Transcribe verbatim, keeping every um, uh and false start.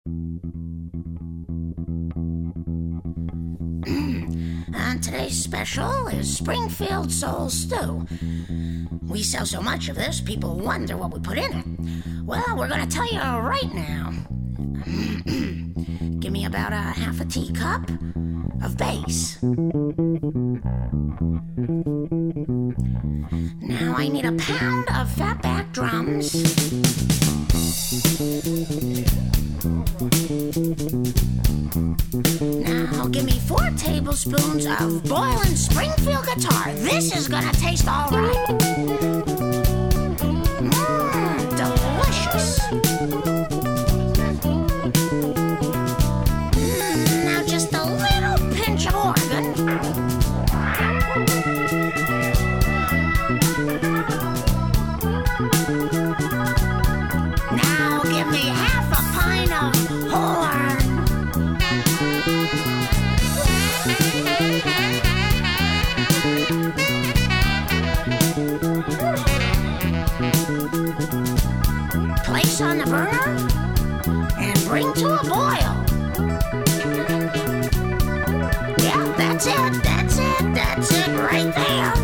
And today's special is Springfield Soul Stew. We sell so much of this, people wonder what we put in it. Well, we're gonna tell you right now. Give me about a half a teacup of bass. Now I need a pound of fatback drums. Now give me four tablespoons of boiling Springfield guitar. This is gonna taste all right. Mmm, delicious. Mm, now just a little pinch of organ. Now give me half a pint of horn. Place on the burner and bring to a boil. Yeah, that's it, that's it, that's it right there.